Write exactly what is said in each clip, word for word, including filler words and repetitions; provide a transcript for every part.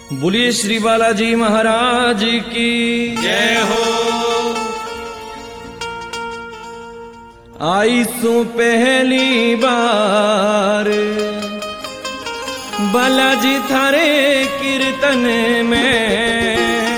बोलिए श्री बालाजी महाराज की जय हो। आई सो पहली बार बालाजी थारे कीर्तन में,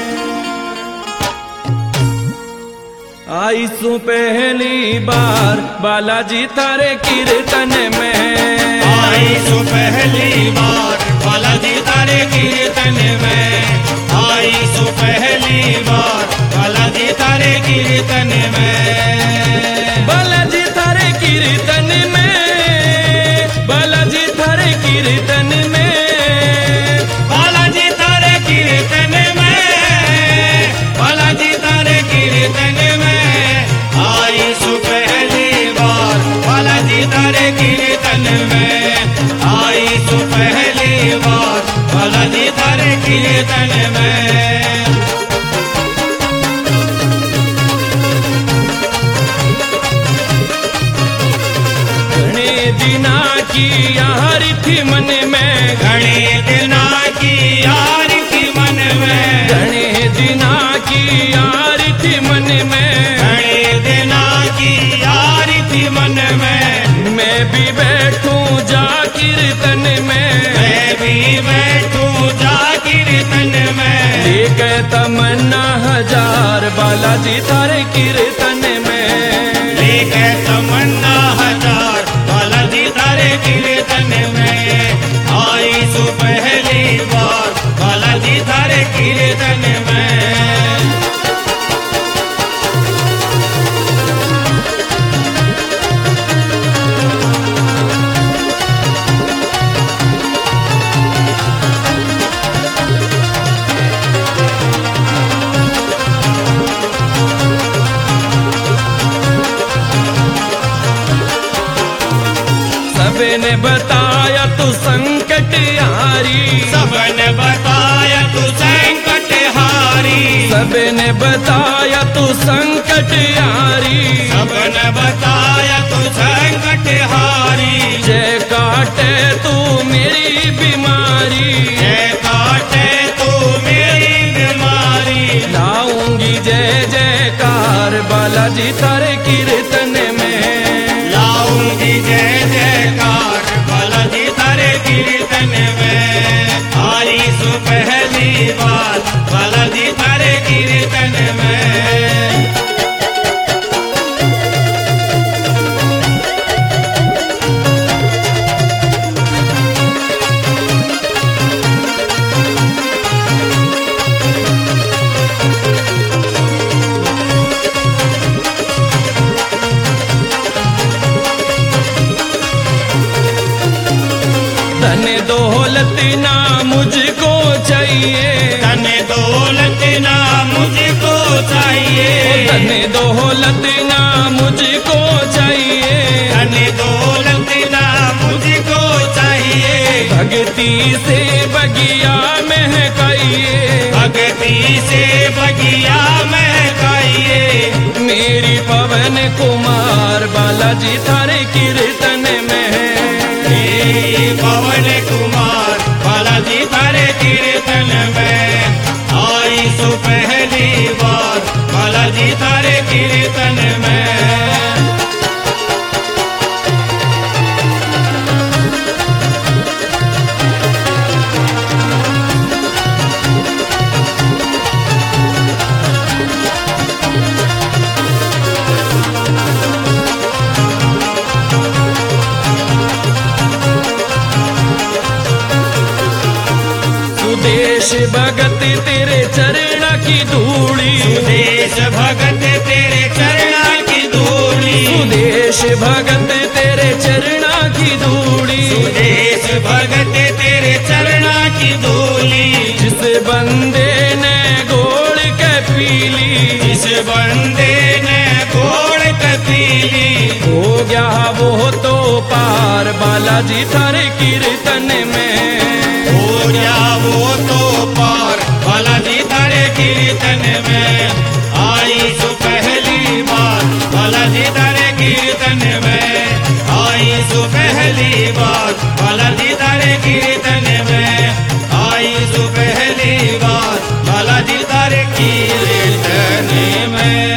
आई सो पहली बार बालाजी थारे कीर्तन में, आई सो पहली बार बालाजी थारे कीर्तन में, आई सो पहली बार बालाजी थारे कीर्तन में, बालाजी थारे कीर्तन में, बालाजी थारे कीर्तन में, बालाजी थारे कीर्तन में, बालाजी थारे कीर्तन में, आई सो पहली बार बालाजी थारे कीर्तन में, आई सो पहली बार बालाजी थारे कीर्तन में। घणे दिना की यार थी मन में, घणे दिना की यार की मन में, घणे दिना की यार थी मन में, घणे दिना की यार थी मन में, मैं भी बैठूं जा कीर्तन में, मैं भी बैठूं जा कीर्तन में, लेके तमन्ना हजार बालाजी थारे कीर्तन में, लेके तमन्ना हजार बालाजी थारे कीर्तन में, आई सो पहली बार बालाजी थारे कीर्तन में। सबने बताया तू संकट हारी, सबने बताया तू संकट हारी, सबने बताया तू संकट हारी, सबने बताया तू संकट हारी, जय काटे तू मेरी बीमारी, जय काटे तू मेरी बीमारी, लाऊंगी जय जयकार बालाजी थारे कीर्तन में, लाऊंगी जय जयकार बालाजी थारे कीर्तन में, आई सो पहली बार बालाजी थारे कीर्तन में। धन दौलत ना मुझको चाहिए, धन दौलत ना मुझको चाहिए, धन दौलत ना मुझको चाहिए, धन दौलत ना मुझको चाहिए, भक्ति से बगिया महकाइए, भक्ति से बगिया महकाइए, मेरी पवन कुमार बालाजी थारे कीर्तन में, मेरी पवन कुमार बालाजी थारे कीर्तन में, आई सो पहली बार बालाजी थारे कीर्तन में। सुदेश भगत तेरे चरणा की धूली, सुदेश भगत तेरे चरणा की धूली, सुदेश भगत तेरे चरणा की धूली, सुदेश भगत तेरे चरणा की धूली, जिस बंदे ने गोड़ के पीली, जिस बंदे ने घोड़ कपीली, हो गया वो तो पार बालाजी थारे कीर्तन में, हो गया वो तो पार बालाजी थारे कीर्तन में, आई सो पहली बार बालाजी थारे कीर्तन में, आई सो पहली बार बालाजी थारे कीर्तन में, आई सो पहली में